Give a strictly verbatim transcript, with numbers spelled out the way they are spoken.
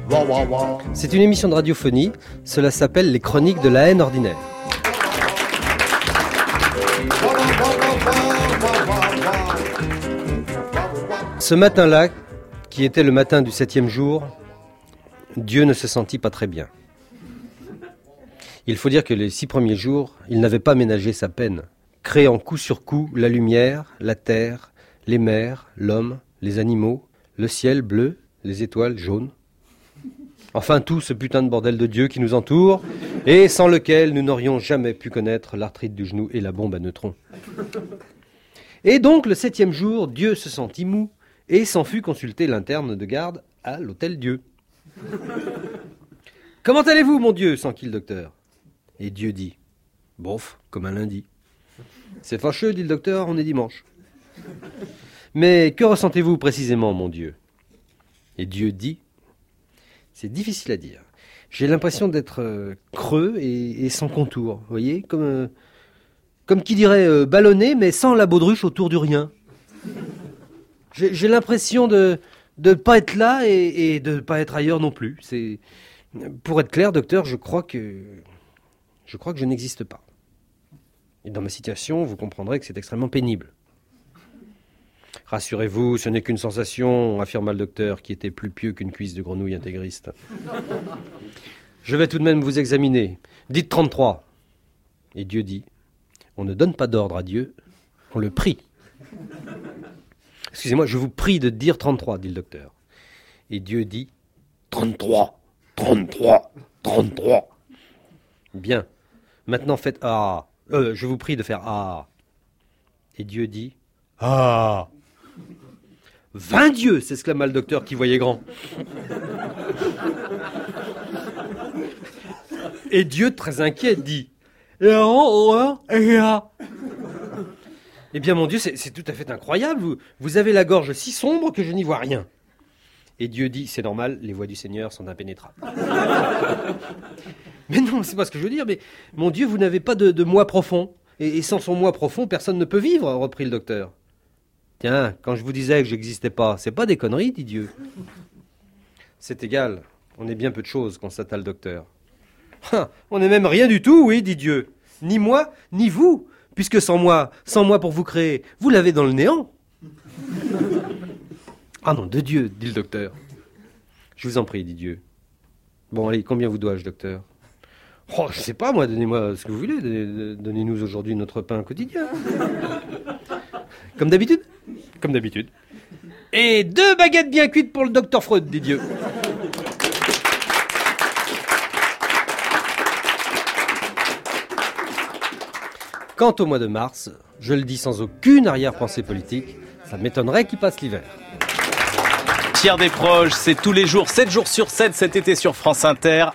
C'est une émission de radiophonie, cela s'appelle Les Chroniques de la haine ordinaire. Ce matin-là, qui était le matin du septième jour, Dieu ne se sentit pas très bien. Il faut dire que les six premiers jours, il n'avait pas ménagé sa peine, créant coup sur coup la lumière, la terre, les mers, l'homme, les animaux, le ciel bleu, les étoiles jaunes. Enfin tout ce putain de bordel de Dieu qui nous entoure et sans lequel nous n'aurions jamais pu connaître l'arthrite du genou et la bombe à neutrons. Et donc le septième jour, Dieu se sentit mou et s'en fut consulter l'interne de garde à l'hôtel Dieu. « Comment allez-vous, mon Dieu ?» s'enquit le docteur. Et Dieu dit « Bof, comme un lundi. »« C'est fâcheux, dit le docteur, on est dimanche. »« Mais que ressentez-vous précisément, mon Dieu ?» Et Dieu dit « C'est difficile à dire. J'ai l'impression d'être euh, creux et, et sans contour, vous voyez, comme, euh, comme qui dirait euh, ballonné, mais sans la baudruche autour du rien. J'ai, j'ai l'impression de ne pas être là et, et de ne pas être ailleurs non plus. C'est, pour être clair, docteur, je crois que je crois que je n'existe pas. Et dans ma situation, vous comprendrez que c'est extrêmement pénible. Rassurez-vous, ce n'est qu'une sensation, affirma le docteur, qui était plus pieux qu'une cuisse de grenouille intégriste. Je vais tout de même vous examiner. Dites trente-trois. Et Dieu dit, on ne donne pas d'ordre à Dieu, on le prie. Excusez-moi, je vous prie de dire trente-trois, dit le docteur. Et Dieu dit, trente-trois, trente-trois, trente-trois. Bien. Maintenant faites A. Euh, je vous prie de faire A. Et Dieu dit, A. Vingt dieux, s'exclama le docteur qui voyait grand. Et Dieu, très inquiet, dit, eh bien, mon Dieu, c'est, c'est tout à fait incroyable. Vous, vous avez la gorge si sombre que je n'y vois rien. Et Dieu dit, c'est normal, les voies du Seigneur sont impénétrables. Mais non, c'est pas ce que je veux dire. Mais mon Dieu, vous n'avez pas de, de moi profond. Et, et sans son moi profond, personne ne peut vivre, reprit le docteur. Tiens, quand je vous disais que j'existais pas, c'est pas des conneries, dit Dieu. C'est égal, on est bien peu de choses, constata le docteur. Ah, on n'est même rien du tout, oui, dit Dieu. Ni moi, ni vous. Puisque sans moi, sans moi pour vous créer, vous l'avez dans le néant. Ah non, de Dieu, dit le docteur. Je vous en prie, dit Dieu. Bon, allez, combien vous dois-je, docteur ? Oh, je sais pas, moi, donnez-moi ce que vous voulez. Donnez-nous aujourd'hui notre pain quotidien. Comme d'habitude ? Comme d'habitude. Et deux baguettes bien cuites pour le docteur Freud, dit Dieu. Quant au mois de mars, je le dis sans aucune arrière-pensée politique, ça m'étonnerait qu'il passe l'hiver. Pierre Desproges, c'est tous les jours, sept jours sur sept cet été sur France Inter.